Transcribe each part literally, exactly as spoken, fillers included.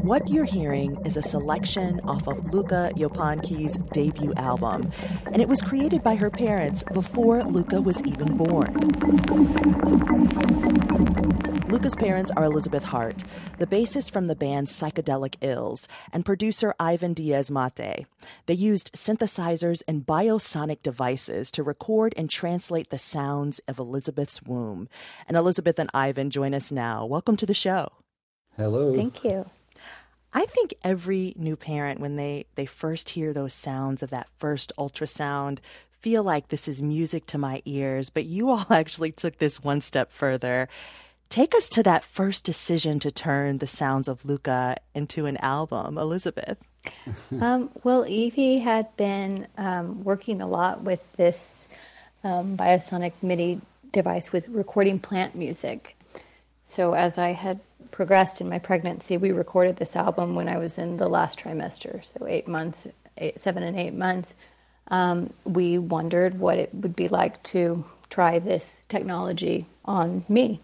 What you're hearing is a selection off of Luca Yopanki's debut album, and it was created by her parents before Luca was even born. Luca's parents are Elizabeth Hart, the bassist from the band Psychedelic Ills, and producer Ivan Diaz-Mate. They used synthesizers and biosonic devices to record and translate the sounds of Elizabeth's womb. And Elizabeth and Ivan join us now. Welcome to the show. Hello. Thank you. I think every new parent, when they, they first hear those sounds of that first ultrasound, feel like this is music to my ears, but you all actually took this one step further. Take us to that first decision to turn the sounds of Luca into an album, Elizabeth. um, well, Evie had been um, working a lot with this um, biosonic MIDI device with recording plant music. So as I had progressed in my pregnancy, we recorded this album when I was in the last trimester, so eight months, eight, seven and eight months. Um, we wondered what it would be like to try this technology on me.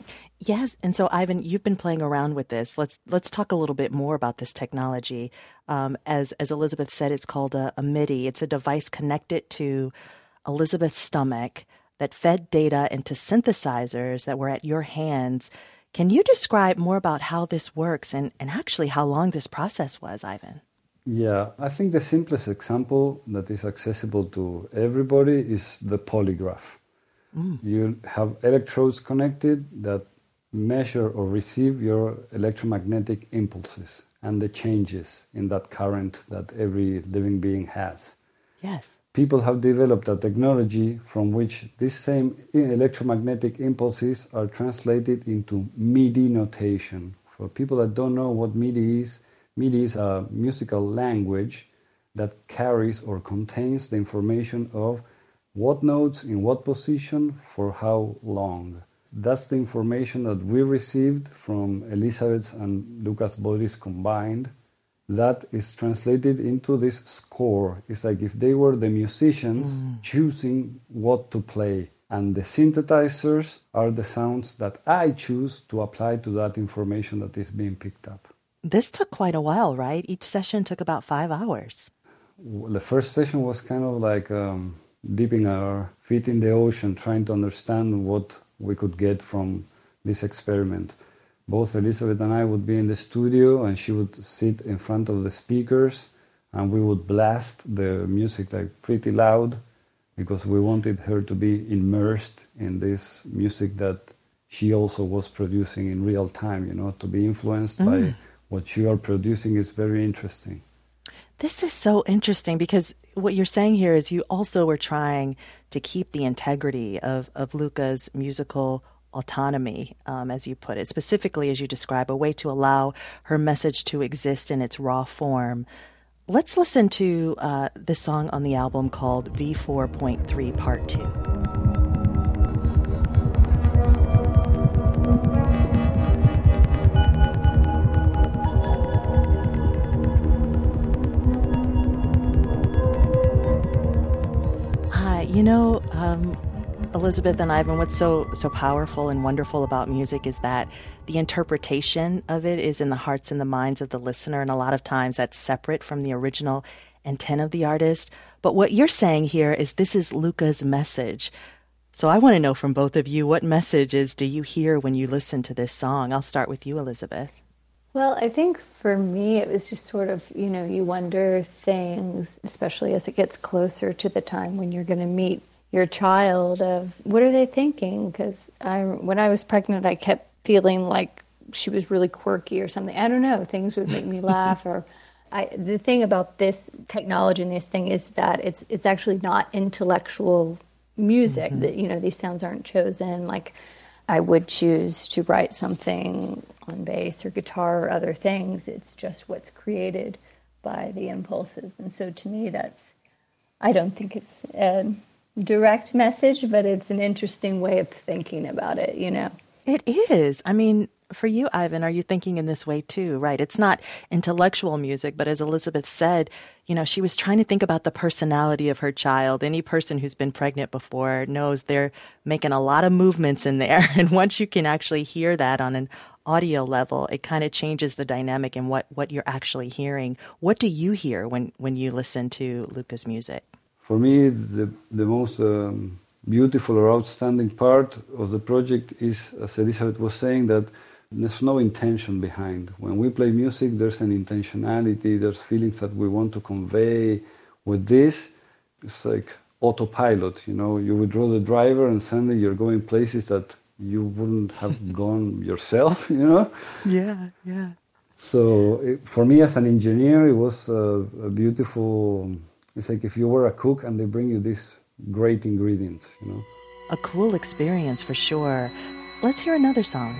Yes, and so Ivan, you've been playing around with this. Let's let's talk a little bit more about this technology. Um, as as Elizabeth said, it's called a, a MIDI. It's a device connected to Elizabeth's stomach that fed data into synthesizers that were at your hands. Can you describe more about how this works and, and actually how long this process was, Ivan? Yeah, I think the simplest example that is accessible to everybody is the polygraph. Mm. You have electrodes connected that measure or receive your electromagnetic impulses and the changes in that current that every living being has. Yes. People have developed a technology from which these same electromagnetic impulses are translated into MIDI notation. For people that don't know what MIDI is, MIDI is a musical language that carries or contains the information of what notes in what position for how long. That's the information that we received from Elizabeth's and Luca's bodies combined. That is translated into this score. It's like if they were the musicians mm. choosing what to play. And the synthesizers are the sounds that I choose to apply to that information that is being picked up. This took quite a while, right? Each session took about five hours. The first session was kind of like um, dipping our feet in the ocean, trying to understand what we could get from this experiment. Both Elizabeth and I would be in the studio, and she would sit in front of the speakers, and we would blast the music like pretty loud because we wanted her to be immersed in this music that she also was producing in real time, you know, to be influenced mm. by what you are producing is very interesting. This is so interesting because what you're saying here is you also were trying to keep the integrity of, of Luca's musical autonomy, um, as you put it, specifically as you describe, a way to allow her message to exist in its raw form. Let's listen to uh, this song on the album called V four point three Part two. Hi, you know, um, Elizabeth and Ivan, what's so so powerful and wonderful about music is that the interpretation of it is in the hearts and the minds of the listener, and a lot of times that's separate from the original intent of the artist. But what you're saying here is this is Luca's message. So I want to know from both of you, what messages do you hear when you listen to this song? I'll start with you, Elizabeth. Well, I think for me it was just sort of, you know, you wonder things, especially as it gets closer to the time when you're going to meet your child, of what are they thinking? Because I, when I was pregnant, I kept feeling like she was really quirky or something. I don't know. Things would make me laugh. Or I, the thing about this technology and this thing is that it's it's actually not intellectual music. Mm-hmm. That, you know, these sounds aren't chosen. Like I would choose to write something on bass or guitar or other things. It's just what's created by the impulses. And so to me, that's, I don't think it's a direct message, but it's an interesting way of thinking about it, you know. It is. I mean, For you, Ivan, are you thinking in this way too, right? It's not intellectual music, but as Elizabeth said, you know, she was trying to think about the personality of her child. Any person who's been pregnant before knows they're making a lot of movements in there. And once you can actually hear that on an audio level, it kind of changes the dynamic in what, what you're actually hearing. What do you hear when, when you listen to Luca's music? For me, the, the most um, beautiful or outstanding part of the project is, as Elizabeth was saying, that there's no intention behind. When we play music, there's an intentionality, there's feelings that we want to convey. With this, it's like autopilot, you know, you withdraw the driver and suddenly you're going places that you wouldn't have gone yourself, you know? Yeah, yeah. So it, for me as an engineer, it was a, a beautiful, it's like if you were a cook and they bring you these great ingredients, you know? A cool experience for sure. Let's hear another song.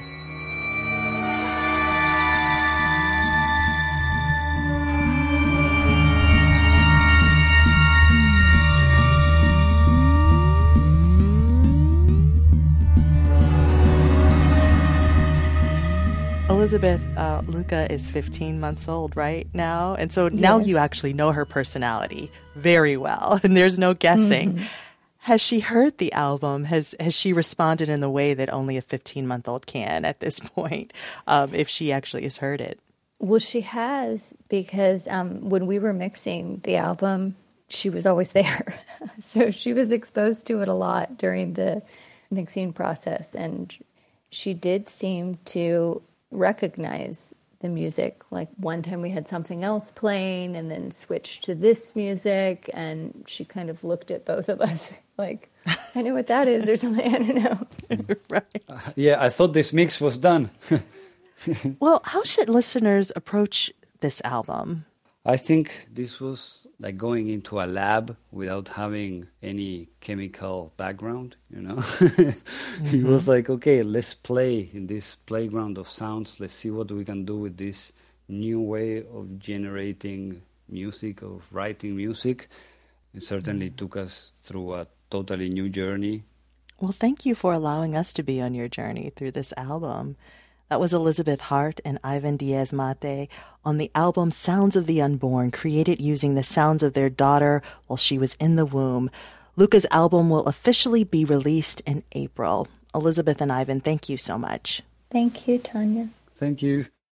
Elizabeth, uh, Luca is fifteen months old right now, and so now yes. You actually know her personality very well, and there's no guessing. Mm-hmm. Has she heard the album? Has has she responded in the way that only a fifteen-month-old can at this point, um, if she actually has heard it? Well, she has, because um, when we were mixing the album, she was always there. So she was exposed to it a lot during the mixing process, and she did seem to recognize the music. Like one time we had something else playing and then switched to this music, and she kind of looked at both of us like, I know what that is or something, I don't know. Right. Uh, yeah, I thought this mix was done. Well, how should listeners approach this album? I think this was like going into a lab without having any chemical background, you know. Mm-hmm. It was like, okay, let's play in this playground of sounds. Let's see what we can do with this new way of generating music, of writing music. It certainly mm-hmm. took us through a totally new journey. Well, thank you for allowing us to be on your journey through this album. That was Elizabeth Hart and Ivan Diaz-Mate on the album Sounds of the Unborn, created using the sounds of their daughter while she was in the womb. Luca's album will officially be released in April. Elizabeth and Ivan, thank you so much. Thank you, Tanya. Thank you.